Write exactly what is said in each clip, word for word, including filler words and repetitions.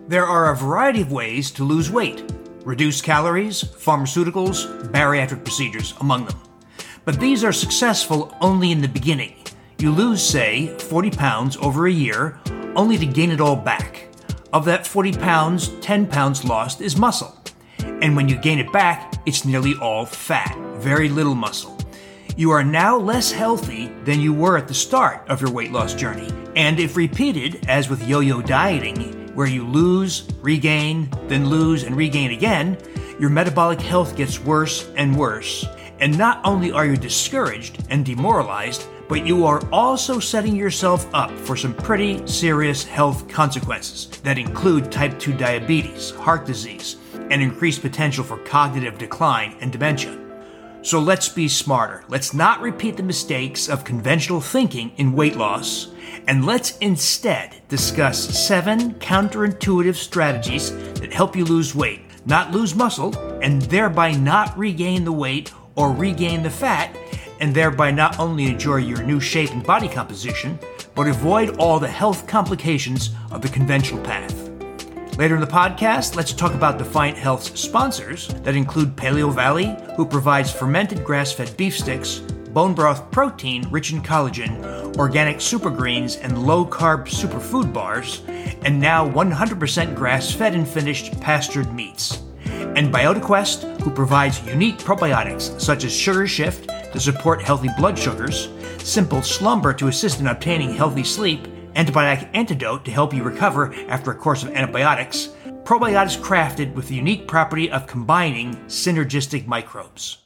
There are a variety of ways to lose weight. Reduced calories, pharmaceuticals, bariatric procedures, among them. But these are successful only in the beginning. You lose, say, forty pounds over a year, only to gain it all back. Of that forty pounds, ten pounds lost is muscle. And when you gain it back, it's nearly all fat, very little muscle. You are now less healthy than you were at the start of your weight loss journey. And if repeated, as with yo-yo dieting, where you lose, regain, then lose and regain again, your metabolic health gets worse and worse. And not only are you discouraged and demoralized, but you are also setting yourself up for some pretty serious health consequences that include type two diabetes, heart disease, and increased potential for cognitive decline and dementia. So let's be smarter. Let's not repeat the mistakes of conventional thinking in weight loss, and let's instead discuss seven counterintuitive strategies that help you lose weight, not lose muscle, and thereby not regain the weight or regain the fat, and thereby not only enjoy your new shape and body composition, but avoid all the health complications of the conventional path. Later in the podcast, let's talk about Defiant Health's sponsors that include Paleo Valley, who provides fermented grass-fed beef sticks, bone broth protein rich in collagen, organic super greens, and low-carb superfood bars, and now one hundred percent grass-fed and finished pastured meats. And BiotiQuest, who provides unique probiotics such as Sugar Shift to support healthy blood sugars, Simple Slumber to assist in obtaining healthy sleep, Antibiotic Antidote to help you recover after a course of antibiotics, probiotics crafted with the unique property of combining synergistic microbes.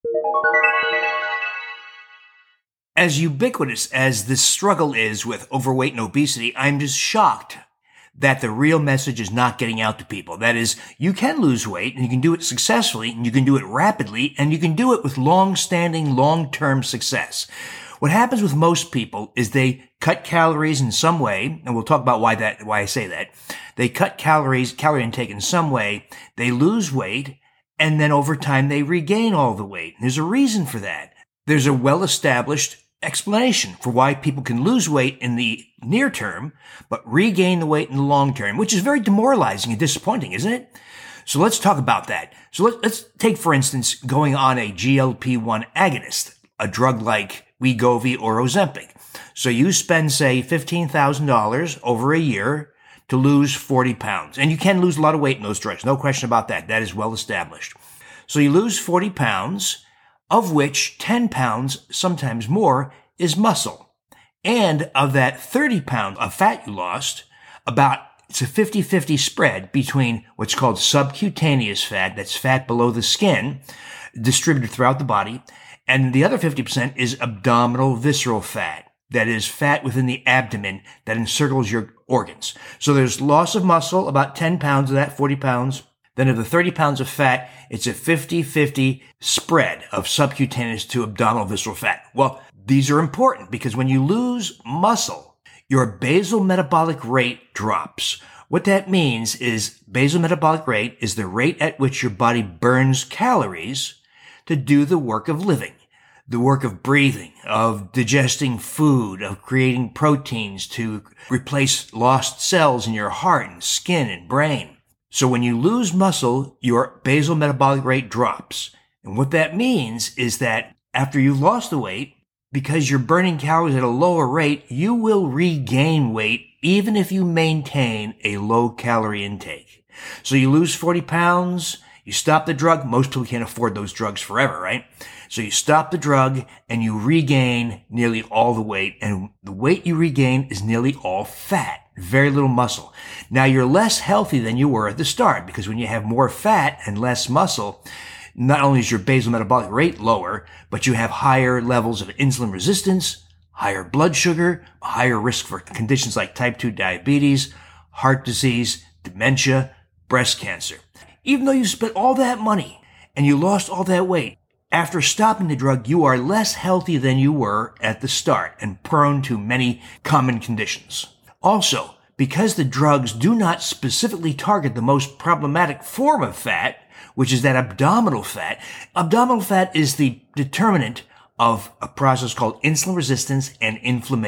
As ubiquitous as this struggle is with overweight and obesity, I'm just shocked that the real message is not getting out to people. That is, you can lose weight, and you can do it successfully, and you can do it rapidly, and you can do it with long-standing, long-term success. What happens with most people is they cut calories in some way, and we'll talk about why that, why I say that. They cut calories, calorie intake in some way, they lose weight, and then over time they regain all the weight. There's a reason for that. There's a well-established explanation for why people can lose weight in the near term, but regain the weight in the long term, which is very demoralizing and disappointing, isn't it? So let's talk about that. So let's, let's take, for instance, going on a G L P one agonist, a drug like Wegovy or Ozempic. So you spend, say, fifteen thousand dollars over a year to lose forty pounds. And you can lose a lot of weight in those drugs. No question about that. That is well established. So you lose forty pounds, of which ten pounds, sometimes more, is muscle. And of that thirty pounds of fat you lost, about it's a fifty-fifty spread between what's called subcutaneous fat, that's fat below the skin, distributed throughout the body, and the other fifty percent is abdominal visceral fat, that is fat within the abdomen that encircles your organs. So there's loss of muscle, about ten pounds of that, forty pounds. Then of the thirty pounds of fat, it's a fifty-fifty spread of subcutaneous to abdominal visceral fat. Well, these are important because when you lose muscle, your basal metabolic rate drops. What that means is basal metabolic rate is the rate at which your body burns calories to do the work of living, the work of breathing, of digesting food, of creating proteins to replace lost cells in your heart and skin and brain. So when you lose muscle, your basal metabolic rate drops. And what that means is that after you've lost the weight, because you're burning calories at a lower rate, you will regain weight even if you maintain a low calorie intake. So you lose forty pounds, you stop the drug. Most people can't afford those drugs forever, right? So you stop the drug and you regain nearly all the weight. And the weight you regain is nearly all fat, very little muscle. Now you're less healthy than you were at the start because when you have more fat and less muscle, not only is your basal metabolic rate lower, but you have higher levels of insulin resistance, higher blood sugar, higher risk for conditions like type two diabetes, heart disease, dementia, breast cancer. Even though you spent all that money and you lost all that weight, after stopping the drug, you are less healthy than you were at the start and prone to many common conditions. Also, because the drugs do not specifically target the most problematic form of fat, which is that abdominal fat, abdominal fat is the determinant of a process called insulin resistance and inflammation.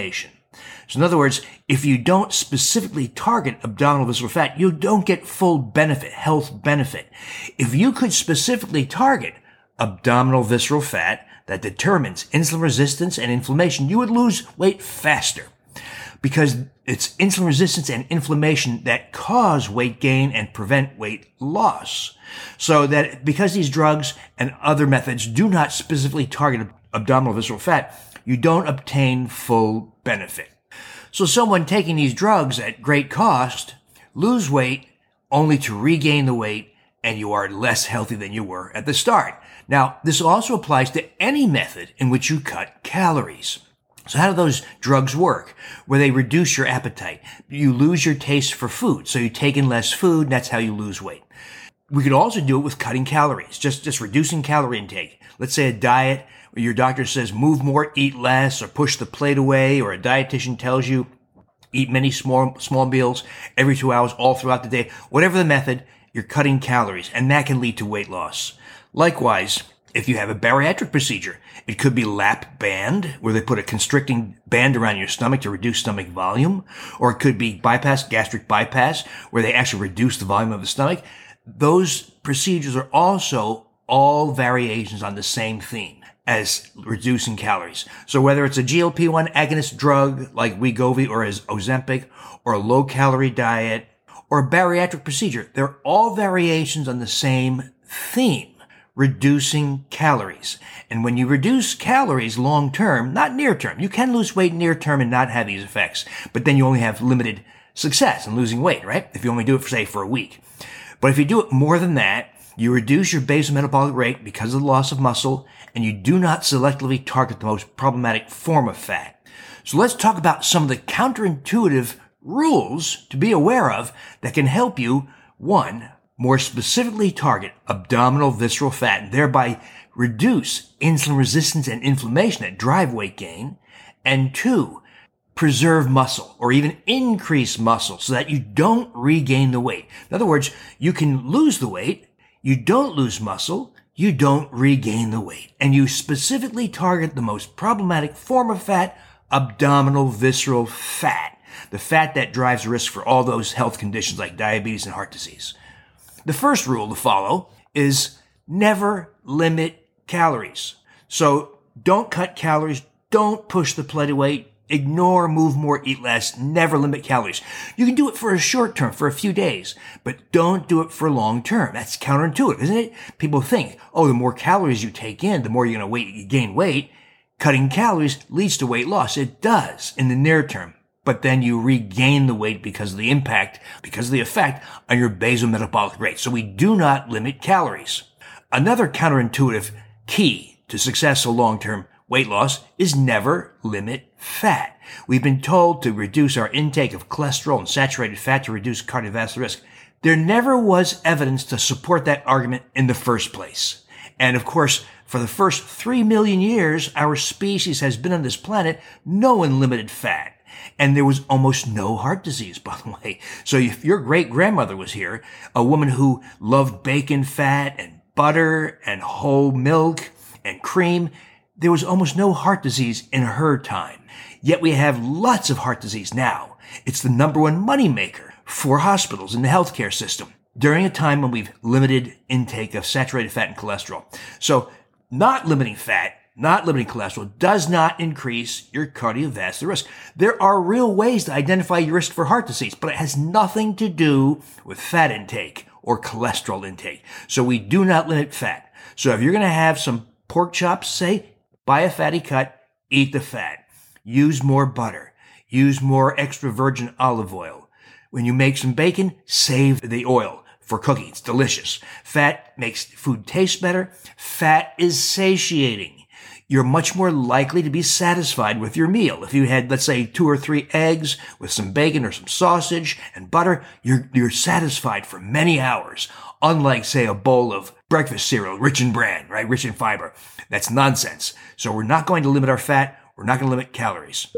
So in other words, if you don't specifically target abdominal visceral fat, you don't get full benefit, health benefit. If you could specifically target abdominal visceral fat that determines insulin resistance and inflammation, you would lose weight faster, because it's insulin resistance and inflammation that cause weight gain and prevent weight loss. So that because these drugs and other methods do not specifically target abdominal visceral fat, you don't obtain full benefit. So someone taking these drugs at great cost lose weight only to regain the weight, and you are less healthy than you were at the start. Now, this also applies to any method in which you cut calories. So how do those drugs work? Where they reduce your appetite. You lose your taste for food, so you take in less food, and that's how you lose weight. We could also do it with cutting calories, just, just reducing calorie intake. Let's say a diet where your doctor says move more, eat less, or push the plate away, or a dietitian tells you eat many small, small meals every two hours all throughout the day. Whatever the method, you're cutting calories, and that can lead to weight loss. Likewise, if you have a bariatric procedure, it could be lap band, where they put a constricting band around your stomach to reduce stomach volume, or it could be bypass, gastric bypass, where they actually reduce the volume of the stomach. Those procedures are also all variations on the same theme as reducing calories. So whether it's a G L P one agonist drug like Wegovy or as Ozempic, or a low-calorie diet, or a bariatric procedure, they're all variations on the same theme, reducing calories. And when you reduce calories long-term, not near-term, you can lose weight near-term and not have these effects, but then you only have limited success in losing weight, right? If you only do it for, say, for a week. But if you do it more than that, you reduce your basal metabolic rate because of the loss of muscle, and you do not selectively target the most problematic form of fat. So let's talk about some of the counterintuitive rules to be aware of that can help you, one, more specifically target abdominal visceral fat and thereby reduce insulin resistance and inflammation that drive weight gain, and two, preserve muscle or even increase muscle so that you don't regain the weight. In other words, you can lose the weight, you don't lose muscle, you don't regain the weight, and you specifically target the most problematic form of fat, abdominal visceral fat, the fat that drives risk for all those health conditions like diabetes and heart disease. The first rule to follow is never limit calories. So don't cut calories, don't push the plate away, ignore, move more, eat less, never limit calories. You can do it for a short term, for a few days, but don't do it for long term. That's counterintuitive, isn't it? People think, oh, the more calories you take in, the more you're going to weight, you gain weight. Cutting calories leads to weight loss. It does in the near term, but then you regain the weight because of the impact, because of the effect on your basal metabolic rate. So we do not limit calories. Another counterintuitive key to successful long-term weight loss is never limit fat. We've been told to reduce our intake of cholesterol and saturated fat to reduce cardiovascular risk. There never was evidence to support that argument in the first place. And of course, for the first three million years, our species has been on this planet, no one limited fat. And there was almost no heart disease, by the way. So if your great-grandmother was here, a woman who loved bacon fat and butter and whole milk and cream, there was almost no heart disease in her time. Yet we have lots of heart disease now. It's the number one moneymaker for hospitals in the healthcare system during a time when we've limited intake of saturated fat and cholesterol. So not limiting fat, not limiting cholesterol does not increase your cardiovascular risk. There are real ways to identify your risk for heart disease, but it has nothing to do with fat intake or cholesterol intake. So we do not limit fat. So if you're going to have some pork chops, say, buy a fatty cut, eat the fat. Use more butter. Use more extra virgin olive oil. When you make some bacon, save the oil for cooking. It's delicious. Fat makes food taste better. Fat is satiating. You're much more likely to be satisfied with your meal. If you had, let's say, two or three eggs with some bacon or some sausage and butter, you're, you're satisfied for many hours. Unlike, say, a bowl of breakfast cereal, rich in bran, right? Rich in fiber. That's nonsense. So we're not going to limit our fat. We're not going to limit calories.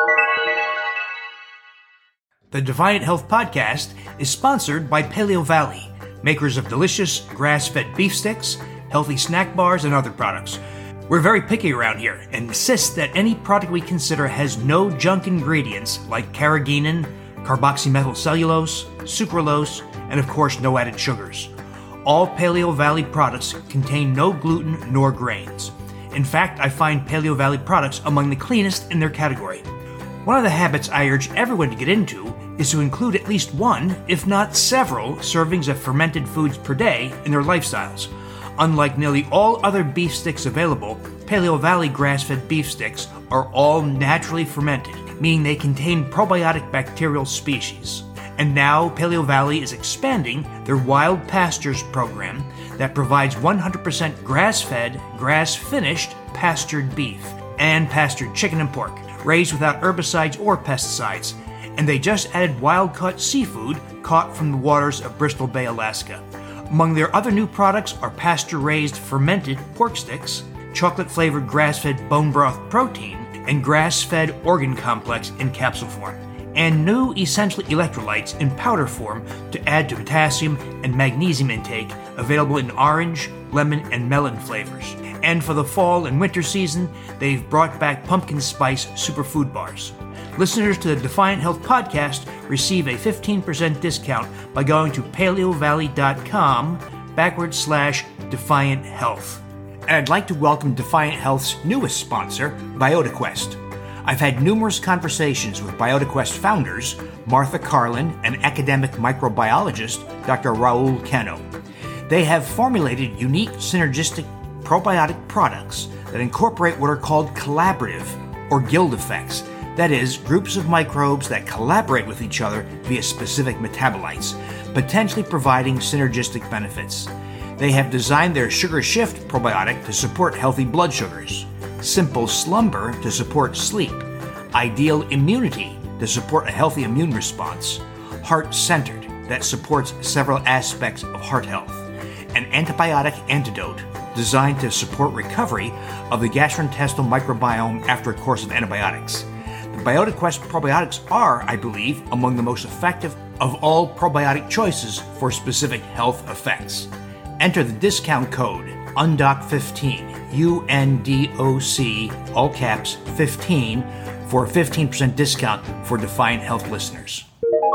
The Defiant Health Podcast is sponsored by Paleo Valley, makers of delicious grass-fed beef sticks, healthy snack bars, and other products. We're very picky around here and insist that any product we consider has no junk ingredients like carrageenan, carboxymethylcellulose, sucralose, and of course no added sugars. All Paleo Valley products contain no gluten nor grains. In fact, I find Paleo Valley products among the cleanest in their category. One of the habits I urge everyone to get into is to include at least one, if not several, servings of fermented foods per day in their lifestyles. Unlike nearly all other beef sticks available, Paleo Valley grass-fed beef sticks are all naturally fermented, meaning they contain probiotic bacterial species. And now Paleo Valley is expanding their Wild Pastures program that provides one hundred percent grass-fed, grass-finished pastured beef and pastured chicken and pork, raised without herbicides or pesticides. And they just added wild-caught seafood caught from the waters of Bristol Bay, Alaska. Among their other new products are pasture-raised fermented pork sticks, chocolate-flavored grass-fed bone broth protein, and grass-fed organ complex in capsule form, and new essential electrolytes in powder form to add to potassium and magnesium intake, available in orange, lemon, and melon flavors. And for the fall and winter season, they've brought back pumpkin spice superfood bars. Listeners to the Defiant Health podcast receive a fifteen percent discount by going to paleovalley.com backward slash Defiant Health. And I'd like to welcome Defiant Health's newest sponsor, BiotiQuest. I've had numerous conversations with BiotiQuest founders, Martha Carlin and academic microbiologist Doctor Raul Cano. They have formulated unique synergistic probiotic products that incorporate what are called collaborative or guild effects. That is, groups of microbes that collaborate with each other via specific metabolites, potentially providing synergistic benefits. They have designed their Sugar Shift probiotic to support healthy blood sugars, Simple Slumber to support sleep, Ideal Immunity to support a healthy immune response, Heart Centered that supports several aspects of heart health, an antibiotic antidote designed to support recovery of the gastrointestinal microbiome after a course of antibiotics. The BiotiQuest probiotics are, I believe, among the most effective of all probiotic choices for specific health effects. Enter the discount code U N D O C fifteen, U N D O C, all caps, fifteen, for a fifteen percent discount for Defiant Health listeners.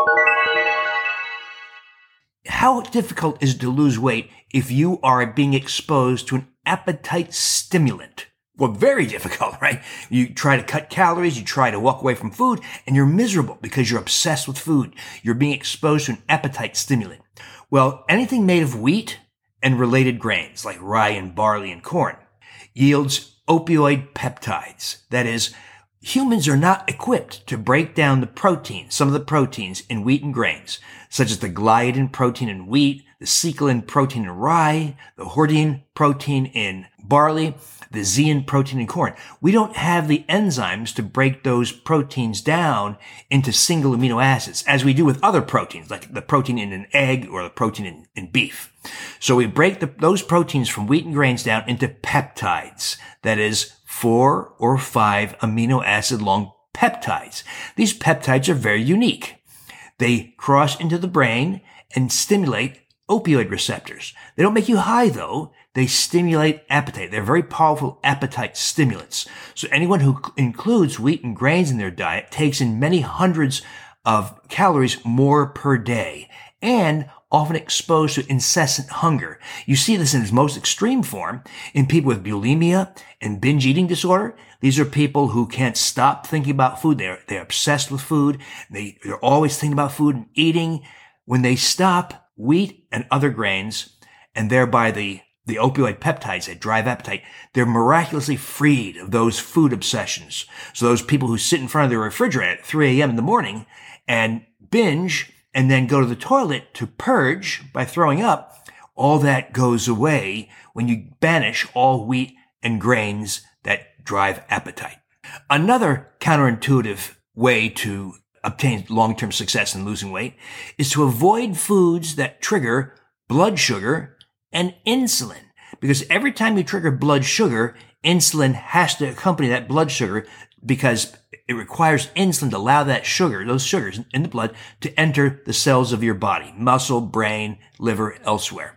How difficult is it to lose weight if you are being exposed to an appetite stimulant? Well, very difficult, right? You try to cut calories, you try to walk away from food, and you're miserable because you're obsessed with food. You're being exposed to an appetite stimulant. Well, anything made of wheat and related grains like rye and barley and corn yields opioid peptides. That is, humans are not equipped to break down the proteins, some of the proteins in wheat and grains, such as the gliadin protein in wheat, the cecolin protein in rye, the hordein protein in barley, the zein protein in corn. We don't have the enzymes to break those proteins down into single amino acids, as we do with other proteins, like the protein in an egg or the protein in, in beef. So we break the, those proteins from wheat and grains down into peptides. That is, four or five amino acid long peptides. These peptides are very unique. They cross into the brain and stimulate opioid receptors. They don't make you high, though. They stimulate appetite. They're very powerful appetite stimulants. So anyone who includes wheat and grains in their diet takes in many hundreds of calories more per day and often exposed to incessant hunger. You see this in its most extreme form in people with bulimia and binge eating disorder. These are people who can't stop thinking about food. They're, they're obsessed with food. They, they're always thinking about food and eating. When they stop wheat and other grains, and thereby the the opioid peptides that drive appetite, they're miraculously freed of those food obsessions. So those people who sit in front of their refrigerator at three a.m. in the morning and binge and then go to the toilet to purge by throwing up, all that goes away when you banish all wheat and grains that drive appetite. Another counterintuitive way to obtain long-term success in losing weight is to avoid foods that trigger blood sugar and insulin. Because every time you trigger blood sugar, insulin has to accompany that blood sugar because it requires insulin to allow that sugar, those sugars in the blood, to enter the cells of your body, muscle, brain, liver, elsewhere.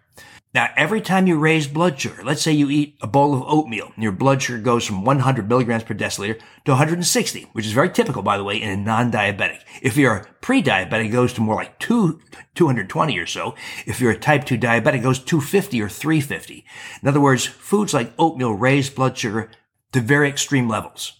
Now, every time you raise blood sugar, let's say you eat a bowl of oatmeal and your blood sugar goes from one hundred milligrams per deciliter to one hundred sixty, which is very typical, by the way, in a non-diabetic. If you're a pre-diabetic, it goes to more like two, two hundred twenty or so. If you're a type two diabetic, it goes two fifty or three fifty. In other words, foods like oatmeal raise blood sugar to very extreme levels.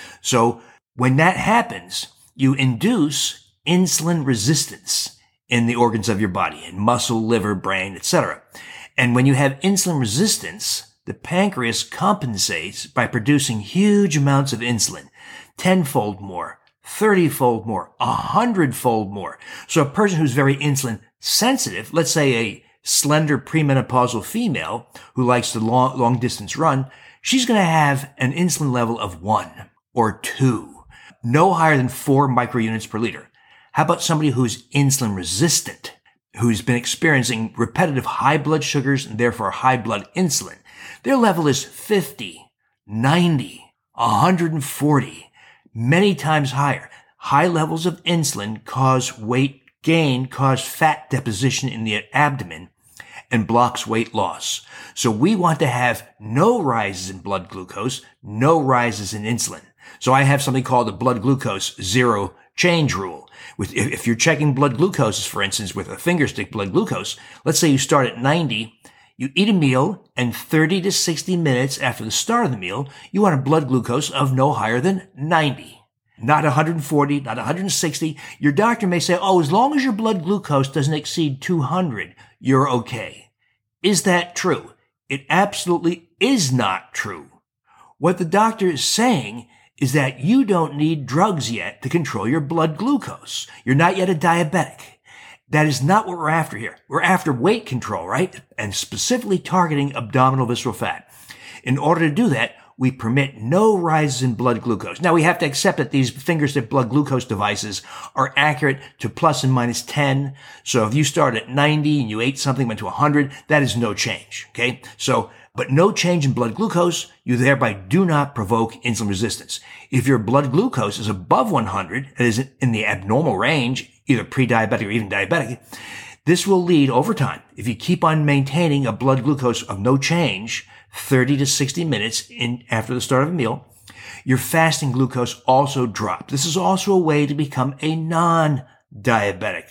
So when that happens, you induce insulin resistance in the organs of your body, in muscle, liver, brain, et cetera. And when you have insulin resistance, the pancreas compensates by producing huge amounts of insulin, tenfold more, thirty-fold more, a hundred-fold more. So a person who's very insulin sensitive, let's say a slender premenopausal female who likes to long, long distance run, she's going to have an insulin level of one or two, no higher than four microunits per liter. How about somebody who's insulin resistant, who's been experiencing repetitive high blood sugars and therefore high blood insulin? Their level is fifty, ninety, one hundred forty, many times higher. High levels of insulin cause weight gain, cause fat deposition in the abdomen, and blocks weight loss. So we want to have no rises in blood glucose, no rises in insulin. So I have something called the blood glucose zero change rule. With, if you're checking blood glucoses, for instance, with a finger stick blood glucose, let's say you start at ninety, you eat a meal, and thirty to sixty minutes after the start of the meal, you want a blood glucose of no higher than ninety. Not one hundred forty, not one hundred sixty. Your doctor may say, oh, as long as your blood glucose doesn't exceed two hundred, you're okay. Is that true? It absolutely is not true. What the doctor is saying is that you don't need drugs yet to control your blood glucose. You're not yet a diabetic. That is not what we're after here. We're after weight control, right? And specifically targeting abdominal visceral fat. In order to do that, we permit no rises in blood glucose. Now, we have to accept that these finger-stick blood glucose devices are accurate to plus and minus ten. So if you start at ninety and you ate something, went to one hundred, that is no change, okay? So, but no change in blood glucose, you thereby do not provoke insulin resistance. If your blood glucose is above one hundred, that is in the abnormal range, either pre-diabetic or even diabetic, this will lead over time, if you keep on maintaining a blood glucose of no change, thirty to sixty minutes in after the start of a meal, your fasting glucose also drops. This is also a way to become a non-diabetic,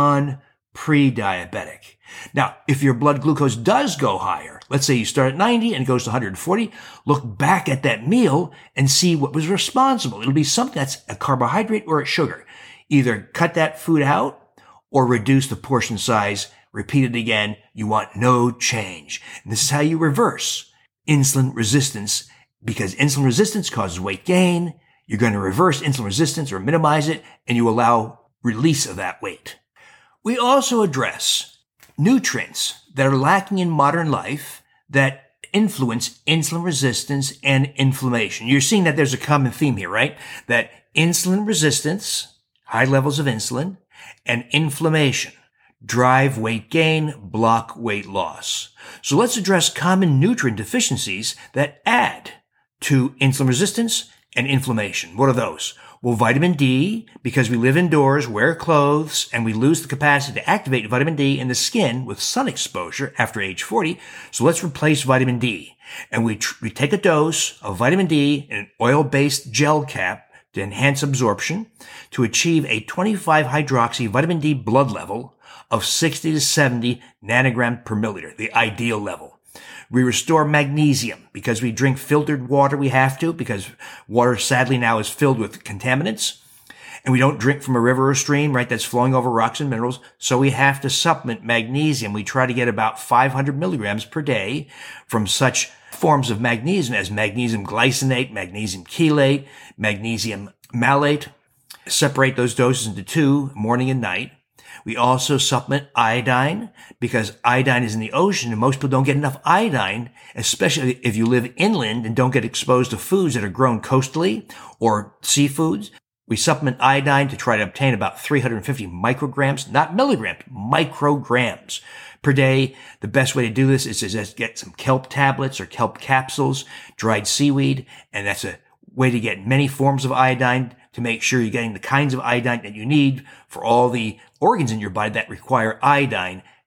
non-pre-diabetic. Now, if your blood glucose does go higher, let's say you start at ninety and it goes to one hundred forty, look back at that meal and see what was responsible. It'll be something that's a carbohydrate or a sugar. Either cut that food out or reduce the portion size. Repeat it again. You want no change. And this is how you reverse insulin resistance, because insulin resistance causes weight gain. You're going to reverse insulin resistance or minimize it, and you allow release of that weight. We also address nutrients that are lacking in modern life that influence insulin resistance and inflammation. You're seeing that there's a common theme here, right? That insulin resistance, high levels of insulin, and inflammation drive weight gain, block weight loss. So let's address common nutrient deficiencies that add to insulin resistance and inflammation. What are those? Well, vitamin D, because we live indoors, wear clothes, and we lose the capacity to activate vitamin D in the skin with sun exposure after age forty. So let's replace vitamin D. And we, tr- we take a dose of vitamin D in an oil-based gel cap to enhance absorption to achieve a twenty-five hydroxy vitamin D blood level of sixty to seventy nanogram per milliliter, the ideal level. We restore magnesium because we drink filtered water. We have to, because water sadly now is filled with contaminants. And we don't drink from a river or stream, right, that's flowing over rocks and minerals. So we have to supplement magnesium. We try to get about five hundred milligrams per day from such forms of magnesium as magnesium glycinate, magnesium chelate, magnesium malate. Separate those doses into two, morning and night. We also supplement iodine because iodine is in the ocean and most people don't get enough iodine, especially if you live inland and don't get exposed to foods that are grown coastally or seafoods. We supplement iodine to try to obtain about three hundred fifty micrograms, not milligrams, micrograms per day. The best way to do this is to just get some kelp tablets or kelp capsules, dried seaweed, and that's a way to get many forms of iodine to make sure you're getting the kinds of iodine that you need for all the organs in your body that require iodine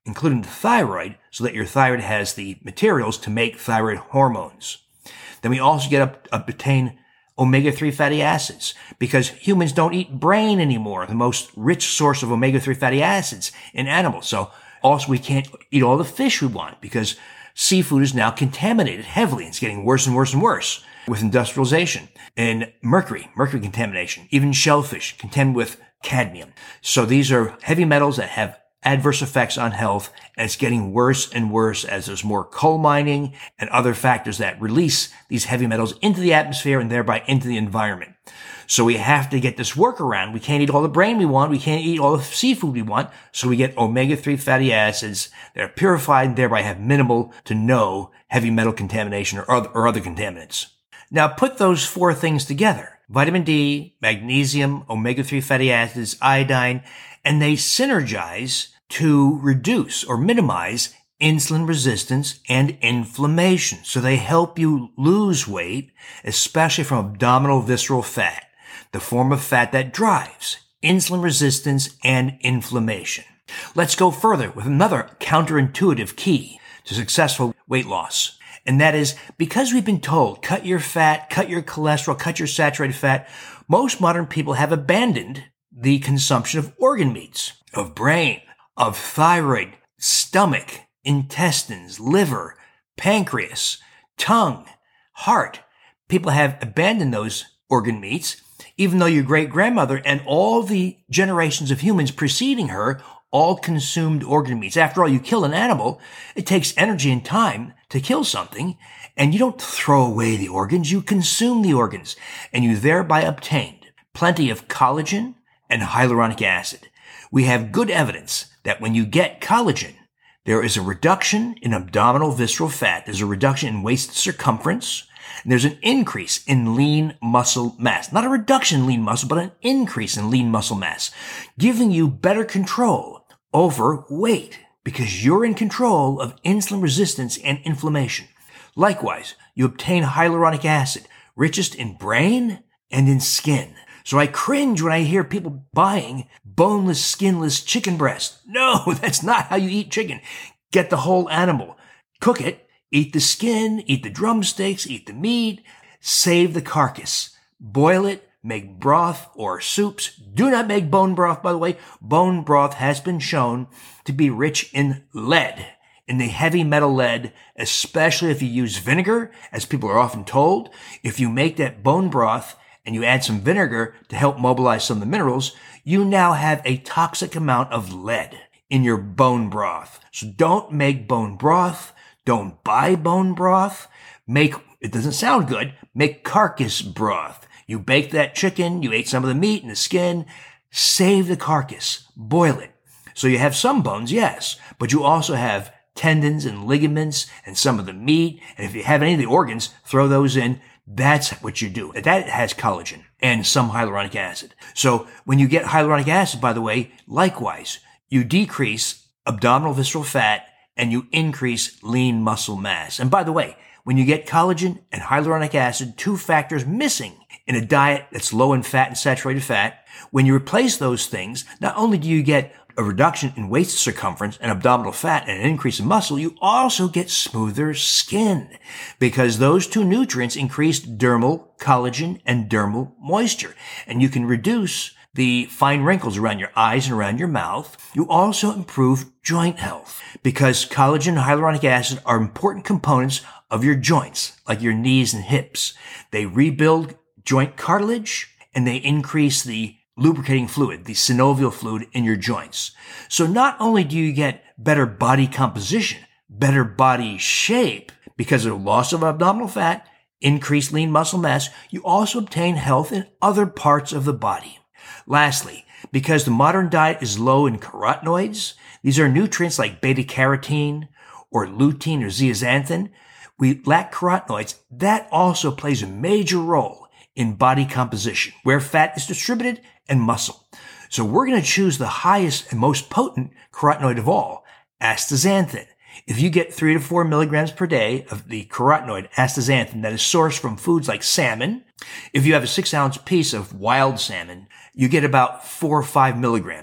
including the thyroid, so that your thyroid has the materials to make thyroid hormones. Then we also get up, obtain omega three fatty acids, because humans don't eat brain anymore, the most rich source of omega three fatty acids in animals. So also we can't eat all the fish we want because seafood is now contaminated heavily. It's getting worse and worse and worse with industrialization and mercury, mercury contamination, even shellfish contaminated with cadmium. So these are heavy metals that have adverse effects on health, and it's getting worse and worse as there's more coal mining and other factors that release these heavy metals into the atmosphere and thereby into the environment. So we have to get this workaround. We can't eat all the brain we want. We can't eat all the seafood we want. So we get omega three fatty acids that are purified and thereby have minimal to no heavy metal contamination or other, or other contaminants. Now put those four things together: vitamin D, magnesium, omega three fatty acids, iodine, and they synergize to reduce or minimize insulin resistance and inflammation. So they help you lose weight, especially from abdominal visceral fat, the form of fat that drives insulin resistance and inflammation. Let's go further with another counterintuitive key to successful weight loss. And that is, because we've been told, cut your fat, cut your cholesterol, cut your saturated fat, most modern people have abandoned the consumption of organ meats, of brain, of thyroid, stomach, intestines, liver, pancreas, tongue, heart. People have abandoned those organ meats, even though your great-grandmother and all the generations of humans preceding her all consumed organ meats. After all, you kill an animal, it takes energy and time to kill something, and you don't throw away the organs, you consume the organs, and you thereby obtained plenty of collagen and hyaluronic acid. We have good evidence that when you get collagen, there is a reduction in abdominal visceral fat, there's a reduction in waist circumference, and there's an increase in lean muscle mass. Not a reduction in lean muscle, but an increase in lean muscle mass, giving you better control over weight because you're in control of insulin resistance and inflammation. Likewise, you obtain hyaluronic acid, richest in brain and in skin. So I cringe when I hear people buying boneless, skinless chicken breast. No, that's not how you eat chicken. Get the whole animal. Cook it. Eat the skin. Eat the drumsticks. Eat the meat. Save the carcass. Boil it. Make broth or soups. Do not make bone broth, by the way. Bone broth has been shown to be rich in lead, in the heavy metal lead, especially if you use vinegar, as people are often told. If you make that bone broth and you add some vinegar to help mobilize some of the minerals, you now have a toxic amount of lead in your bone broth. So don't make bone broth. Don't buy bone broth. Make, it doesn't sound good, make carcass broth. You bake that chicken, you ate some of the meat and the skin, save the carcass, boil it. So you have some bones, yes, but you also have tendons and ligaments and some of the meat. And if you have any of the organs, throw those in. That's what you do. That has collagen and some hyaluronic acid. So when you get hyaluronic acid, by the way, likewise, you decrease abdominal visceral fat and you increase lean muscle mass. And by the way, when you get collagen and hyaluronic acid, two factors missing in a diet that's low in fat and saturated fat, when you replace those things, not only do you get a reduction in waist circumference and abdominal fat and an increase in muscle, you also get smoother skin because those two nutrients increase dermal collagen and dermal moisture. And you can reduce the fine wrinkles around your eyes and around your mouth. You also improve joint health because collagen and hyaluronic acid are important components of your joints, like your knees and hips. They rebuild joint cartilage and they increase the lubricating fluid, the synovial fluid in your joints. So not only do you get better body composition, better body shape because of the loss of abdominal fat, increased lean muscle mass, you also obtain health in other parts of the body. Lastly, because the modern diet is low in carotenoids, these are nutrients like beta-carotene or lutein or zeaxanthin, we lack carotenoids. That also plays a major role in body composition, where fat is distributed and muscle. So we're going to choose the highest and most potent carotenoid of all, astaxanthin. If you get three to four milligrams per day of the carotenoid astaxanthin that is sourced from foods like salmon, if you have a six ounce piece of wild salmon, you get about four or five milligrams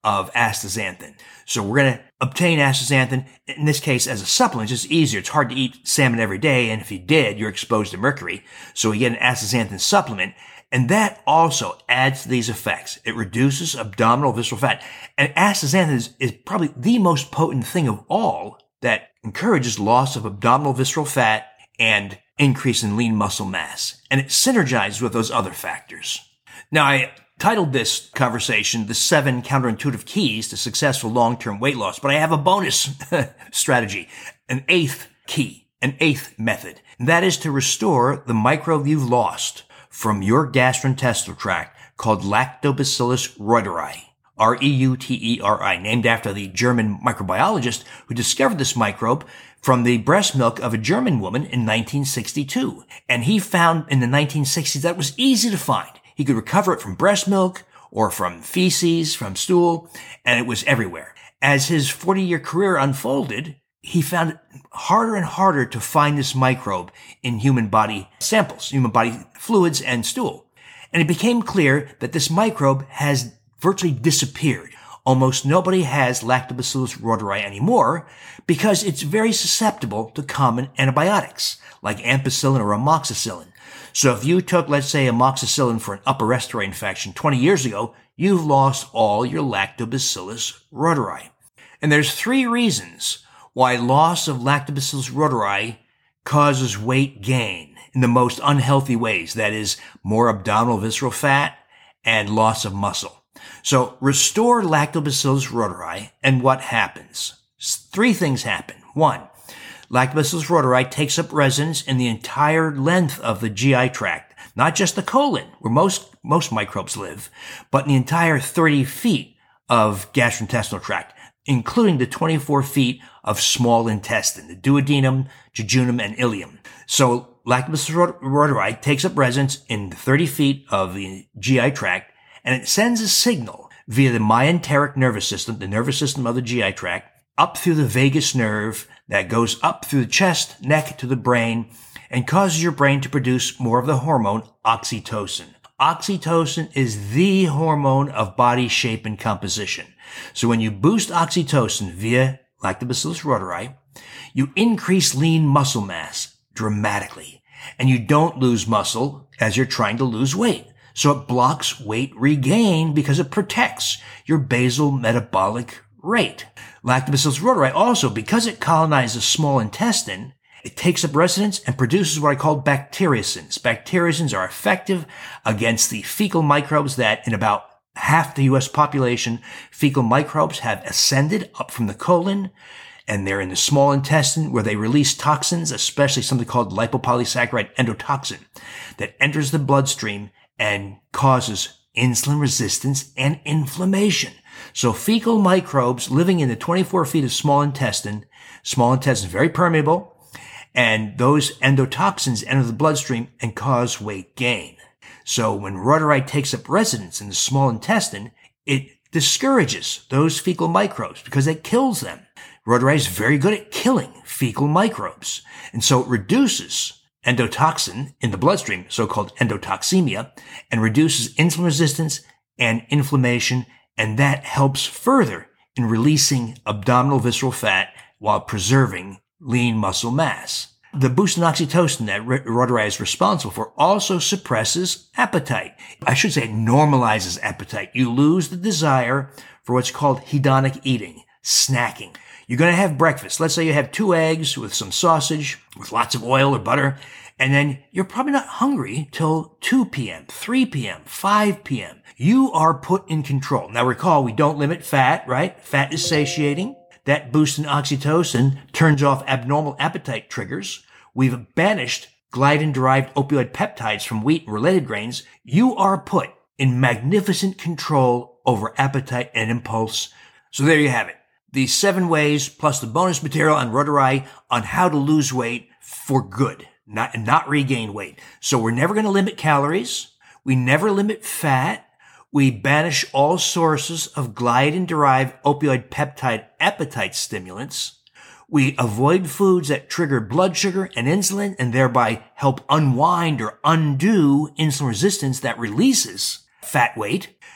of astaxanthin. So we're going to obtain astaxanthin, in this case, as a supplement. It's just easier. It's hard to eat salmon every day, and if you did, you're exposed to mercury. So we get an astaxanthin supplement, and that also adds to these effects. It reduces abdominal visceral fat. And astaxanthin is, is probably the most potent thing of all that encourages loss of abdominal visceral fat and increase in lean muscle mass. And it synergizes with those other factors. Now, I titled this conversation, The Seven Counterintuitive Keys to Successful Long-Term Weight Loss, but I have a bonus strategy, an eighth key, an eighth method. And that is to restore the microbe you've lost from your gastrointestinal tract called Lactobacillus reuteri, R E U T E R I, named after the German microbiologist who discovered this microbe from the breast milk of a German woman in nineteen sixty-two. And he found in the nineteen sixties that it was easy to find. He could recover it from breast milk or from feces, from stool, and it was everywhere. As his forty-year career unfolded, he found it harder and harder to find this microbe in human body samples, human body fluids and stool. And it became clear that this microbe has virtually disappeared. Almost nobody has Lactobacillus reuteri anymore because it's very susceptible to common antibiotics like ampicillin or amoxicillin. So if you took, let's say, amoxicillin for an upper respiratory infection twenty years ago, you've lost all your Lactobacillus reuteri. And there's three reasons why loss of Lactobacillus reuteri causes weight gain in the most unhealthy ways. That is, more abdominal visceral fat and loss of muscle. So restore Lactobacillus reuteri, and what happens? Three things happen. One, Lactobacillus reuteri takes up residence in the entire length of the G I tract, not just the colon, where most, most microbes live, but in the entire thirty feet of gastrointestinal tract, including the twenty-four feet of small intestine, the duodenum, jejunum, and ileum. So Lactobacillus reuteri takes up residence in the thirty feet of the G I tract, and it sends a signal via the myenteric nervous system, the nervous system of the G I tract, up through the vagus nerve that goes up through the chest, neck to the brain, and causes your brain to produce more of the hormone oxytocin. Oxytocin is the hormone of body shape and composition. So when you boost oxytocin via Lactobacillus reuteri, you increase lean muscle mass dramatically, and you don't lose muscle as you're trying to lose weight. So it blocks weight regain because it protects your basal metabolic rate. Lactobacillus reuteri also, because it colonizes the small intestine, it takes up residence and produces what I call bacteriocins. Bacteriocins are effective against the fecal microbes that in about half the U S population, fecal microbes have ascended up from the colon, and they're in the small intestine where they release toxins, especially something called lipopolysaccharide endotoxin, that enters the bloodstream and causes insulin resistance and inflammation. So fecal microbes living in the twenty-four feet of small intestine, small intestine is very permeable, and those endotoxins enter the bloodstream and cause weight gain. So when reuteri takes up residence in the small intestine, it discourages those fecal microbes because it kills them. Reuteri is very good at killing fecal microbes, and so it reduces endotoxin in the bloodstream, so-called endotoxemia, and reduces insulin resistance and inflammation, and that helps further in releasing abdominal visceral fat while preserving lean muscle mass. The boost in oxytocin that reuteri is responsible for also suppresses appetite. I should say it normalizes appetite. You lose the desire for what's called hedonic eating, snacking. You're going to have breakfast. Let's say you have two eggs with some sausage, with lots of oil or butter, and then you're probably not hungry till two p.m., three p.m., five p.m. You are put in control. Now recall, we don't limit fat, right? Fat is satiating. That boost in oxytocin turns off abnormal appetite triggers. We've banished gliadin-derived opioid peptides from wheat and related grains. You are put in magnificent control over appetite and impulse. So there you have it. These seven ways plus the bonus material on reuteri on how to lose weight for good, not, not regain weight. So we're never going to limit calories. We never limit fat. We banish all sources of gliadin-derived opioid peptide appetite stimulants. We avoid foods that trigger blood sugar and insulin and thereby help unwind or undo insulin resistance that releases fat weight.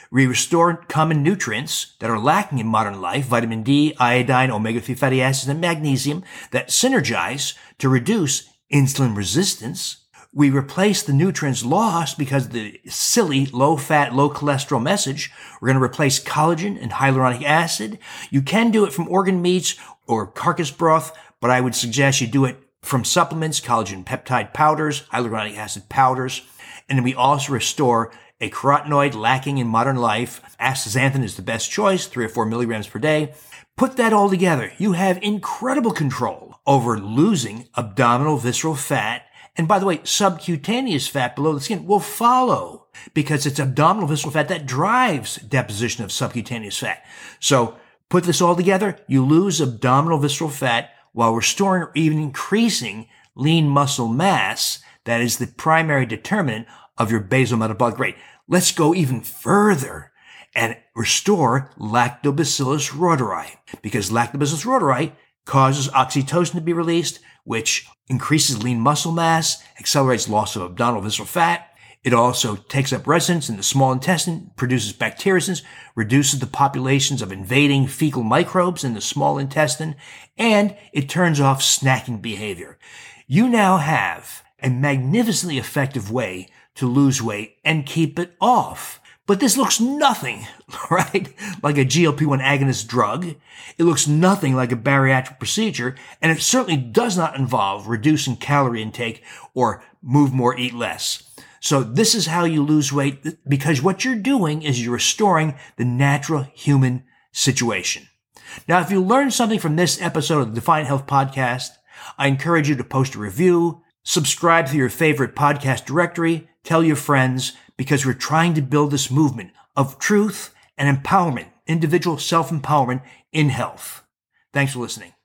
We restore common nutrients that are lacking in modern life, vitamin D, iodine, omega three fatty acids, and magnesium that synergize to reduce insulin resistance. We replace the nutrients lost because of the silly low-fat, low-cholesterol message. We're going to replace collagen and hyaluronic acid. You can do it from organ meats or carcass broth, but I would suggest you do it from supplements, collagen peptide powders, hyaluronic acid powders. And then we also restore a carotenoid lacking in modern life. Astaxanthin is the best choice, three or four milligrams per day. Put that all together. You have incredible control over losing abdominal visceral fat. And by the way, subcutaneous fat below the skin will follow because it's abdominal visceral fat that drives deposition of subcutaneous fat. So put this all together, you lose abdominal visceral fat while restoring or even increasing lean muscle mass. That is the primary determinant of your basal metabolic rate. Let's go even further and restore Lactobacillus rhodori, because Lactobacillus rhodori causes oxytocin to be released, which increases lean muscle mass, accelerates loss of abdominal visceral fat. It also takes up residence in the small intestine, produces bacteriocins, reduces the populations of invading fecal microbes in the small intestine, and it turns off snacking behavior. You now have a magnificently effective way to lose weight and keep it off. But this looks nothing, right, like a G L P one agonist drug. It looks nothing like a bariatric procedure, and it certainly does not involve reducing calorie intake or move more, eat less. So this is how you lose weight, because what you're doing is you're restoring the natural human situation. Now, if you learned something from this episode of the Defiant Health Podcast, I encourage you to post a review, subscribe to your favorite podcast directory, tell your friends, because we're trying to build this movement of truth and empowerment, individual self-empowerment in health. Thanks for listening.